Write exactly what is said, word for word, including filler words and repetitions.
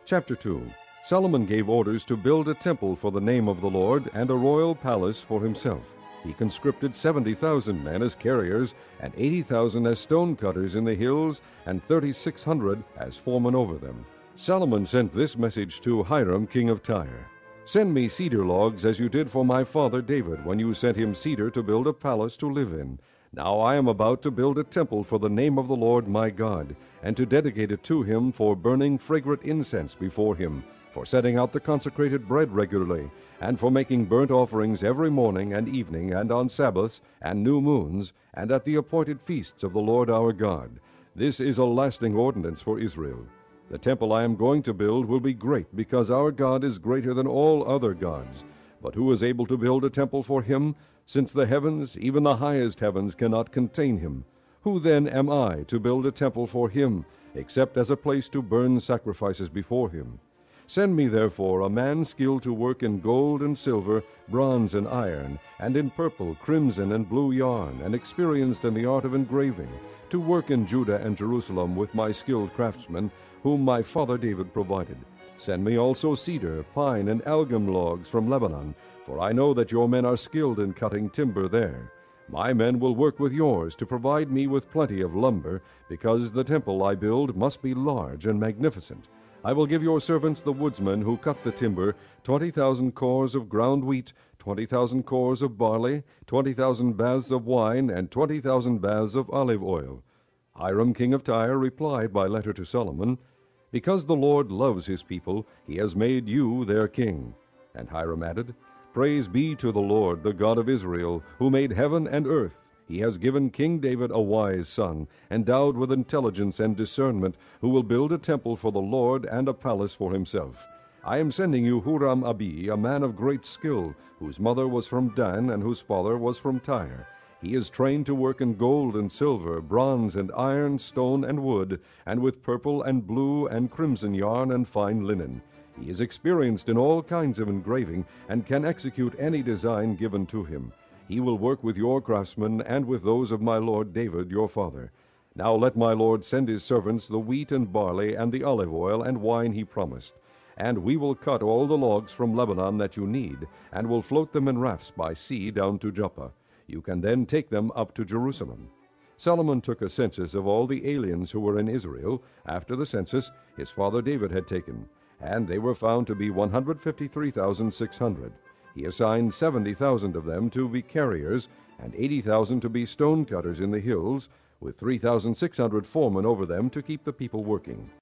Chapter two. Solomon gave orders to build a temple for the name of the Lord and a royal palace for himself. He conscripted seventy thousand men as carriers and eighty thousand as stone cutters in the hills and thirty-six hundred as foremen over them. Solomon sent this message to Hiram king of Tyre. Send me cedar logs as you did for my father David when you sent him cedar to build a palace to live in. Now I am about to build a temple for the name of the Lord my God, and to dedicate it to him for burning fragrant incense before him, for setting out the consecrated bread regularly, and for making burnt offerings every morning and evening, and on Sabbaths and new moons, and at the appointed feasts of the Lord our God. This is a lasting ordinance for Israel. The temple I am going to build will be great, because our God is greater than all other gods. But who is able to build a temple for him, since the heavens, even the highest heavens, cannot contain him? Who then am I to build a temple for him, except as a place to burn sacrifices before him? Send me therefore a man skilled to work in gold and silver, bronze and iron, and in purple, crimson, and blue yarn, and experienced in the art of engraving, to work in Judah and Jerusalem with my skilled craftsmen, whom my father David provided. Send me also cedar, pine, and algum logs from Lebanon, for I know that your men are skilled in cutting timber there. My men will work with yours to provide me with plenty of lumber, because the temple I build must be large and magnificent. I will give your servants the woodsmen who cut the timber twenty thousand cores of ground wheat, twenty thousand cores of barley, twenty thousand baths of wine, and twenty thousand baths of olive oil. Hiram king of Tyre replied by letter to Solomon, Because the Lord loves his people, he has made you their king. And Hiram added, Praise be to the Lord, the God of Israel, who made heaven and earth. He has given King David a wise son, endowed with intelligence and discernment, who will build a temple for the Lord and a palace for himself. I am sending you Huram-Abi, a man of great skill, whose mother was from Dan and whose father was from Tyre. He is trained to work in gold and silver, bronze and iron, stone and wood, and with purple and blue and crimson yarn and fine linen. He is experienced in all kinds of engraving, and can execute any design given to him. He will work with your craftsmen and with those of my lord David your father. Now let my lord send his servants the wheat and barley and the olive oil and wine he promised. And we will cut all the logs from Lebanon that you need, and will float them in rafts by sea down to Joppa. You can then take them up to Jerusalem. Solomon took a census of all the aliens who were in Israel, after the census his father David had taken, and they were found to be one hundred fifty-three thousand six hundred. He assigned seventy thousand of them to be carriers, and eighty thousand to be stone cutters in the hills, with three thousand six hundred foremen over them to keep the people working.